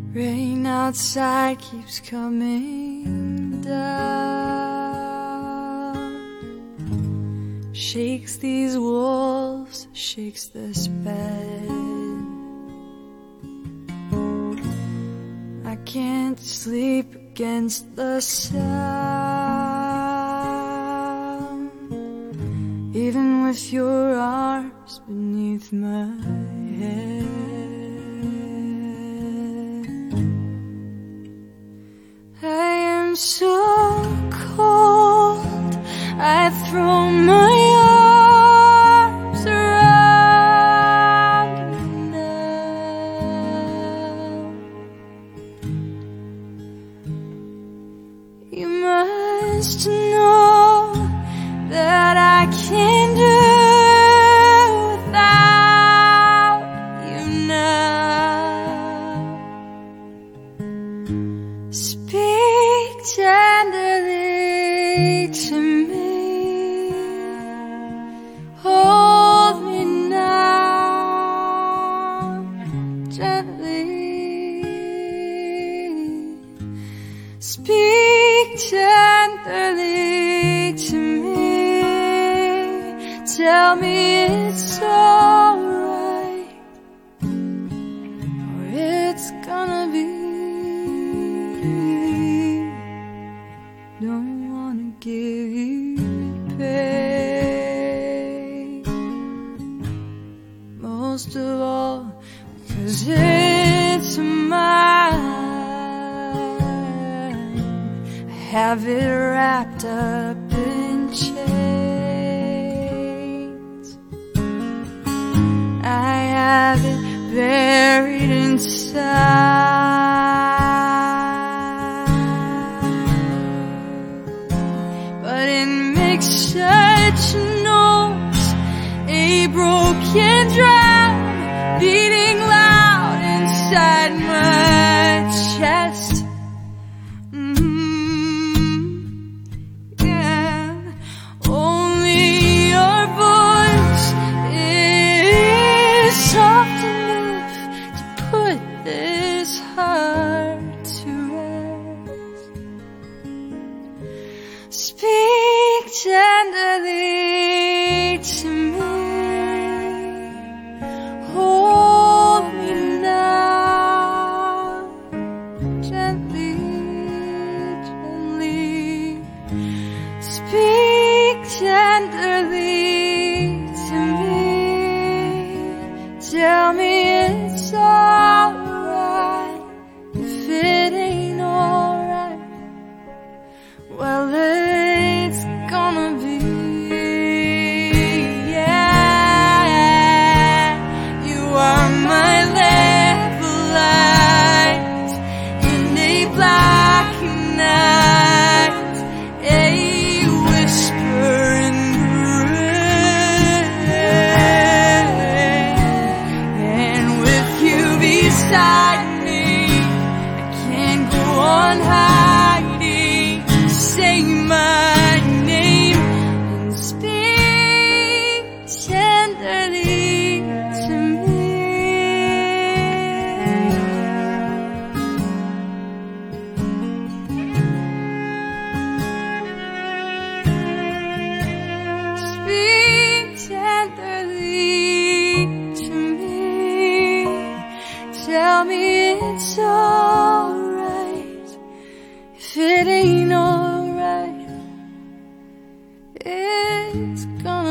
Rain outside keeps coming down, shakes these walls, shakes this bed. I can't sleep against the sound, even with your arms beneath my head. I am so cold, I throw my arms around you now. You must know that I can't do without you now. Speak tenderly to me, hold me now gently. Speak tenderly to me, tell me it's alright, or it's gonna be. Don't wanna give you pain, most of all because it's mine. I have it wrapped up in chains, I have it buried inside. But it makes such noise, a broken drum beating loud inside my chest. Yeah, only your voice is soft enough to put this heart to rest. Speak tenderly to me, hold me now gently, gently. Speak tenderly to me, tell me it's alright. If it ain't alright, well, it's gonna be. Yeah, you are my level light in a black night, a whisper in the rain. And with you beside me, I can't go on hiding. Say my name and speak tenderly to me. Speak tenderly to me, tell me it's alright. If it ain't alright, it's gonna